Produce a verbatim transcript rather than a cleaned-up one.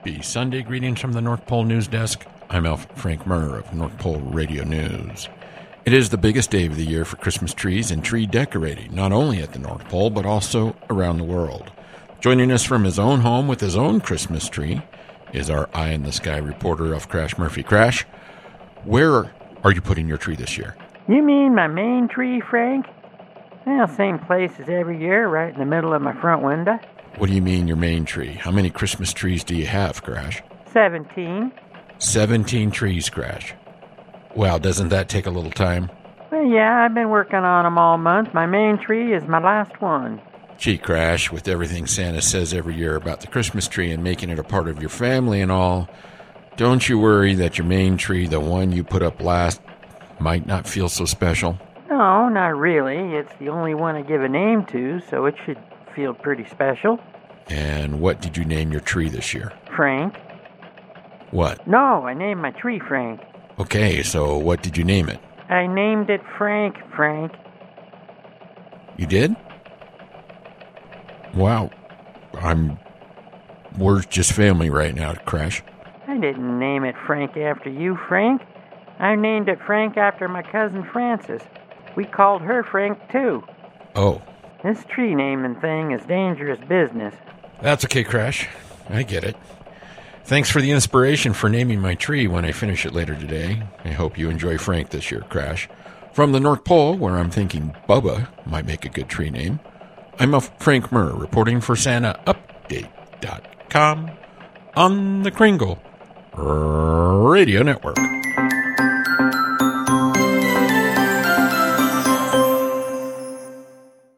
Happy Sunday. Greetings from the North Pole News Desk. I'm Elf Frank Murr of North Pole Radio News. It is the biggest day of the year for Christmas trees and tree decorating, not only at the North Pole, but also around the world. Joining us from his own home with his own Christmas tree is our Eye in the Sky reporter of Crash Murphy. Crash, where are you putting your tree this year? You mean my main tree, Frank? Well, same place as every year, right in the middle of my front window. What do you mean your main tree? How many Christmas trees do you have, Crash? Seventeen. Seventeen trees, Crash. Wow, doesn't that take a little time? Well, yeah, I've been working on them all month. My main tree is my last one. Gee, Crash, with everything Santa says every year about the Christmas tree and making it a part of your family and all, don't you worry that your main tree, the one you put up last, might not feel so special? No, not really. It's the only one I give a name to, so it should feel pretty special. And what did you name your tree this year? Frank. What? No, I named my tree Frank. Okay, so what did you name it? I named it Frank, Frank. You did? Wow. I'm... We're just family right now, Crash. I didn't name it Frank after you, Frank. I named it Frank after my cousin Frances. We called her Frank, too. Oh. This tree naming thing is dangerous business. That's okay, Crash. I get it. Thanks for the inspiration for naming my tree when I finish it later today. I hope you enjoy Frank this year, Crash. From the North Pole, where I'm thinking Bubba might make a good tree name, I'm a Frank Murr reporting for Santa Update dot com on the Kringle Radio Network.